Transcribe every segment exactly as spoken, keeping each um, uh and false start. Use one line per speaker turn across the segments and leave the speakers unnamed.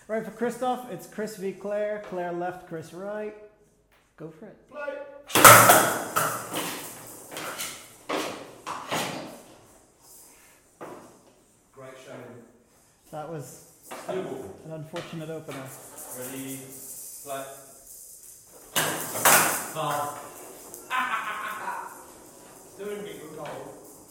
Right, for Christoph, it's Chris v. Claire. Claire left, Chris right. Go for it.
Play. Great showing.
That was
Doable.
an unfortunate opener.
Ready, play. Ball. Doing me good goal.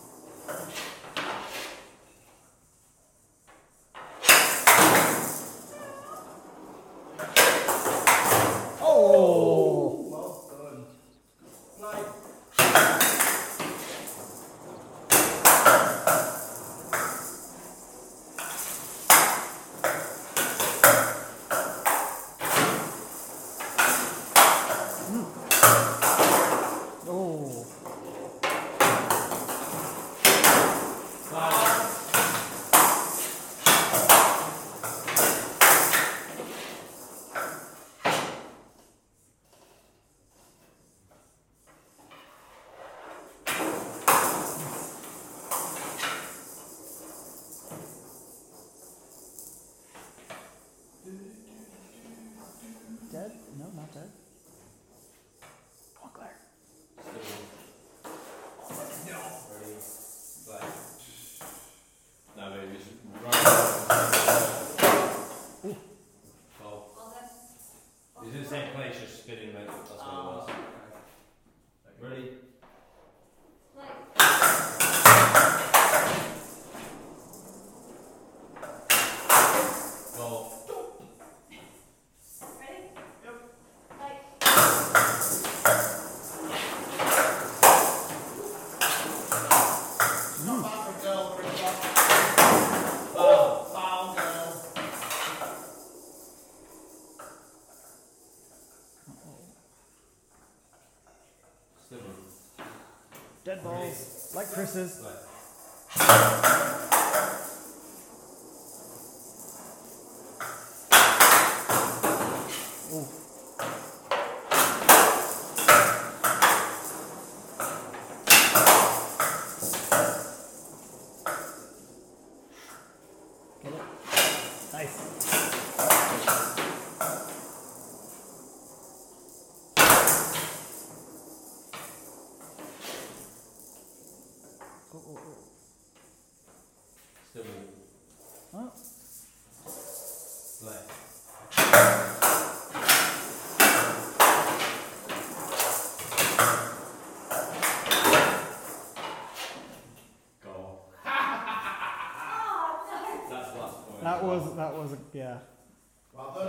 Oh!
Well done. Play.
Oh! Dead? No, not dead. Come on, Claire.
No. Ready, play. No, baby, just right. Ball. He's in the same place, just spinning, mate. That's what it was. Ready? Ball.
Not bad for a girl, for example.
Ball.
Foul girl.
Still on.
Dead balls. Like Chris's.
Play.
Oh. Get it? Nice. Oh, oh, oh.
Still on.
Oh.
Play. Goal. That's the last point.
That was, that was, a, yeah.
Well done.